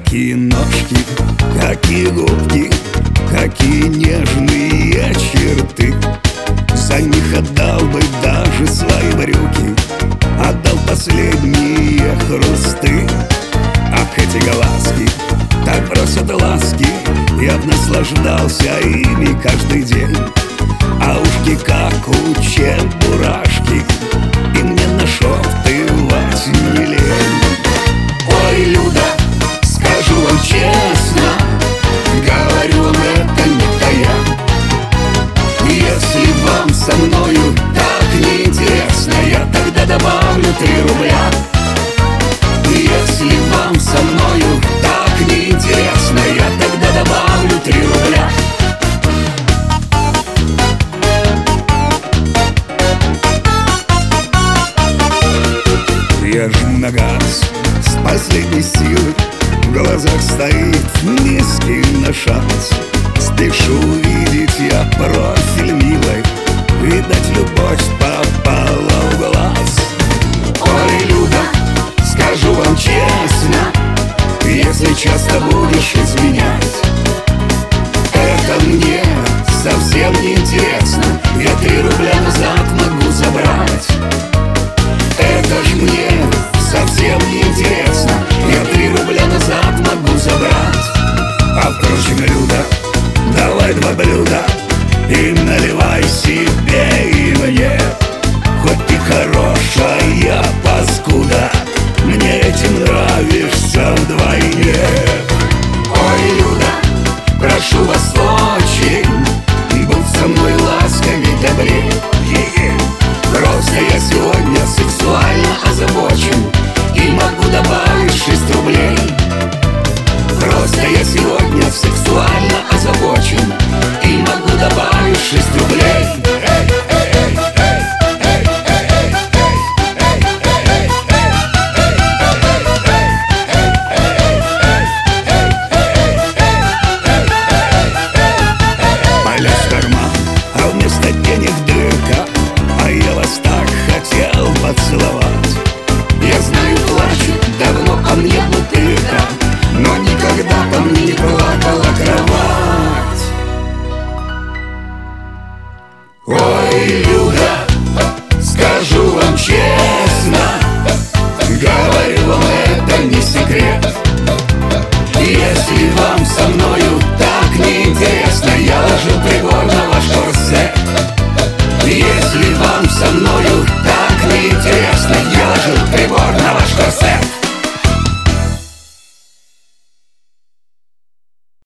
Какие ножки, какие губки, какие нежные черты. За них отдал бы даже свои брюки, отдал последние хрусты. Ах, эти глазки так просят ласки, я б наслаждался ими каждый день. А ушки, как у чебурашки, и мне нашептывать не лень. Ой, Люда, скажу вам честно, говорю вам это не тая. Если вам со мною так неинтересно, я тогда добавлю 3 рубля. Если вам со мною так неинтересно, я тогда добавлю 3 рубля. Я жму на газ с последней силой, в глазах стоит низкий на шанс. Спешу увидеть я профиль милой, видать, любовь попала в глаз. Ой, Люда, скажу вам честно, если часто будешь изменять, это мне совсем не интересно. Я 3 рубля назад могу забрать. Это ж мне совсем не интересно. Я 3 рубля назад могу забрать. А впрочем, Люда, давай 2 блюда и наливай себе и мне. Хоть ты хорошая паскуда, мне этим нравишься вдвойне. Ой, Люда, прошу вас очень, будь со мной ласковей, добрей. Просто я сегодня сексуально озабочен и могу добавить 6 рублей. Просто я сегодня сексуально озабочен и могу добавить 6 рублей. Полез в карман, а вместо денег дырка, а я вас так хотел поцеловать. Я знаю, плачет давно по мне бутылка, но никогда по мне не плакала кровать. Ой, Люда, скажу вам честно, говорю вам, это не секрет. Если вам со мной